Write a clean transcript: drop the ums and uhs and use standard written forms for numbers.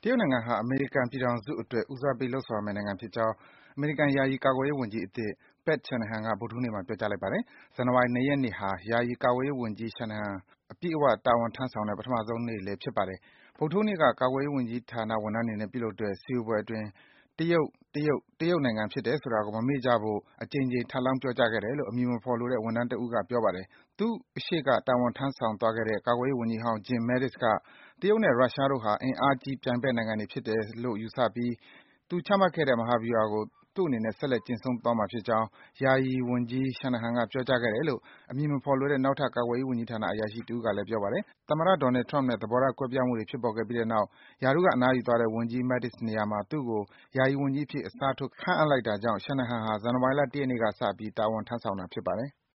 ရုတ်နိုင်ငံဟာ အမေရိကန်ပြည်ထောင်စုအတွက် ဦးစားပေးလုပ်ဆောင်ရမယ့်နိုင်ငံဖြစ်ကြောင်း အမေရိကန် ယာယီကာကွယ်ရေးဝန်ကြီးအသစ် Pat Shanahan က ဗုဒ္ဓဟူးနေ့မှာ ပြောကြားလိုက်ပါတယ်။ ဇန်နဝါရီ ၂ ရက်နေ့ဟာ ယာယီကာကွယ်ရေးဝန်ကြီး Shanahan အပြည့်အဝ တာဝန်ထမ်းဆောင်တဲ့ ပထမဆုံးနေ့လည်း ဖြစ်ပါတယ်။ ဗုဒ္ဓဟူးနေ့က ကာကွယ်ရေးဝန်ကြီးဌာန ဝန်ထမ်းတွေနဲ့ ပြုလုပ်တဲ့ စည်းဝေးပွဲအတွင်း တရုတ်နိုင်ငံဖြစ်တယ်ဆိုတာကို မမေ့ကြဖို့ အကြိမ်ကြိမ် ထပ်လောင်း ပြောကြားခဲ့တယ်လို့ အမည်မဖော်လိုတဲ့ ဝန်ထမ်းတဦးက ပြောပါတယ်။ သူ့အရှေ့က တာဝန်ထမ်းဆောင်သွားခဲ့တဲ့ ကာကွယ်ရေးဝန်ကြီးဟောင်း Jim Mattis က တရုတ်နဲ့ ရုရှားတို့ဟာ အင်အားကြီး ပြိုင်ဘက်နိုင်ငံတွေဖြစ်တယ်လို့ ယူဆပြီး သူချမှတ်ခဲ့တဲ့ မဟာဗျူဟာကို သူ့အနေနဲ့ ဆက်လက် ကျင့်သုံးသွားမှာဖြစ်ကြောင်း ယာယီဝန်ကြီး Shanahan က ပြောကြားခဲ့တယ်လို့ အမည်မဖော်လိုတဲ့ နောက်ထပ် ကာကွယ်ရေးဝန်ကြီးဌာန အရာရှိတဦးကလည်း ပြောပါတယ်။ သမ္မတ Donald Trump နဲ့ သဘောထားကွဲပြားမှုတွေ ဖြစ်ပေါ်ခဲ့ပြီးတဲ့နောက် ရာထူးက အနားယူသွားတဲ့ ဝန်ကြီး Mattis နေရာမှာ သူ့ကို ယာယီဝန်ကြီးအဖြစ် အစားထိုး ခန့်အပ်လိုက်တာကြောင့် Shanahan ဟာ ဇန်နဝါရီလ ၁ ရက်နေ့ကစပြီး တာဝန်ထမ်းဆောင်တာ ဖြစ်ပါတယ်။